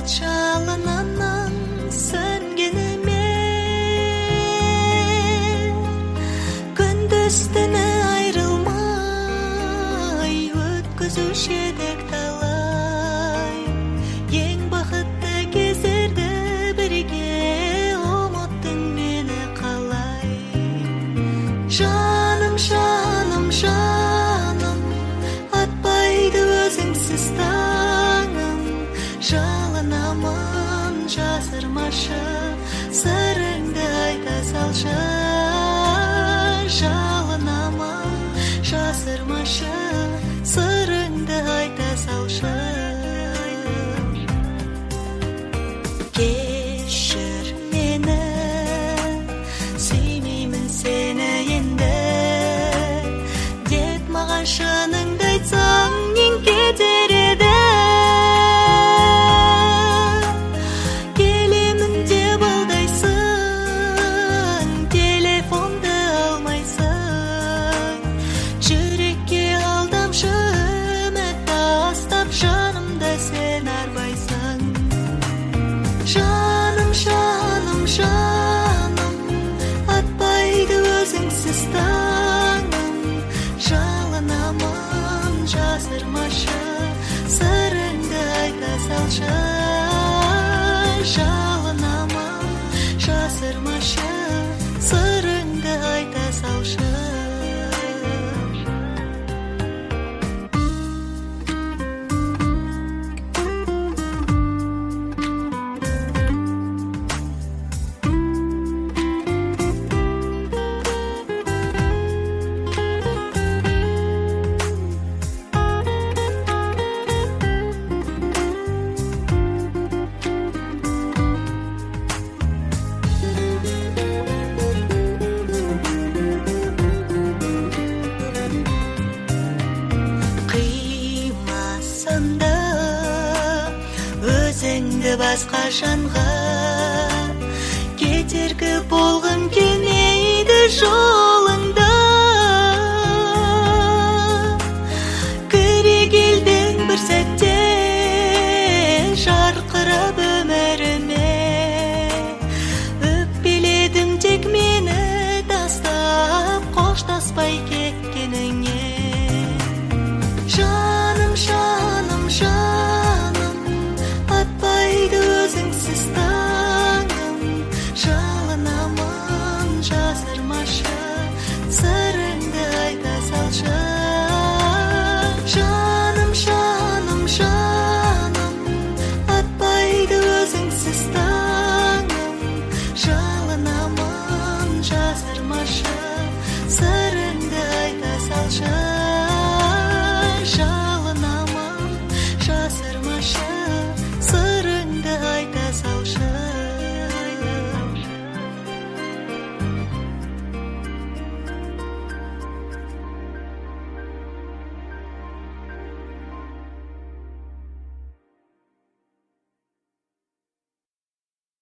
жалынынан сөнгеніме күндіз-түні айрылмай өткізуші едік талай ең бақытты кездерді бірге ұмыттың мені қалай жаным жаным жаным атпайды өзіңсіз таңым жалынамын жасырмашы сырыңды айта салшы жалынамын жасырмашы сырыңды айта салшы кешір мені сүймеймін сені енді деп маған шыныңды айтсаң нең кетер еді келемін деп алдайсың телефонды алмайсың жүрекке алдамшы үміт тастап жанымда сен арбайсың жаным жаным жаным атпайды өзіңсіз таңым жалынамын жасырмашы сырыңды айта салшы жалынамын жасырмашы сырыңды айта салшы қимасында өзіңді басқа жанға кетергі болғым келмейді жолыңда кіре келдің бір сәтте жарқы